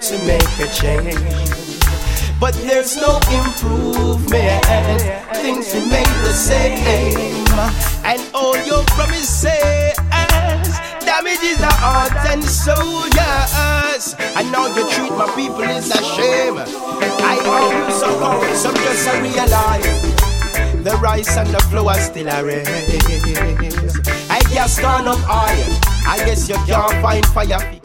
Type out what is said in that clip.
to make a change, but there's no improvement. Things remain the same, and all your promises damages the heart and soul, yes. And now you treat my people is a shame. I owe you some just to realize the rice and the flour still a raise. I just turn up oil, I guess you can't find fire.